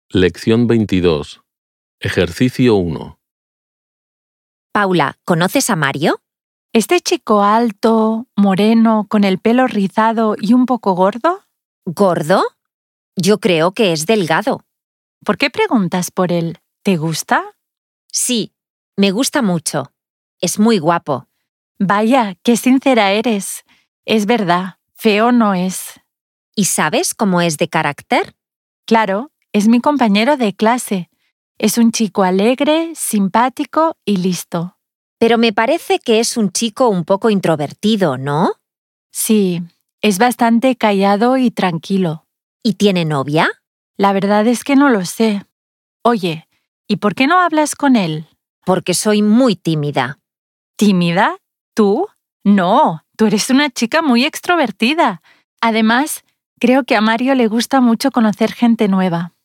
Lección 22. Ejercicio 1. Paula, ¿conoces a Mario? ¿Este chico alto, moreno, con el pelo rizado y un poco gordo? ¿Gordo? Yo creo que es delgado. ¿Por qué preguntas por él? ¿Te gusta? Sí, me gusta mucho. Es muy guapo. Vaya, qué sincera eres. Es verdad, feo no es. ¿Y sabes cómo es de carácter? Claro, es mi compañero de clase. Es un chico alegre, simpático y listo. Pero me parece que es un chico un poco introvertido, ¿no? Sí, es bastante callado y tranquilo. ¿Y tiene novia? La verdad es que no lo sé. Oye, ¿y por qué no hablas con él? Porque soy muy tímida. ¿Tímida? ¿Tú? No, tú eres una chica muy extrovertida. Además, creo que a Mario le gusta mucho conocer gente nueva.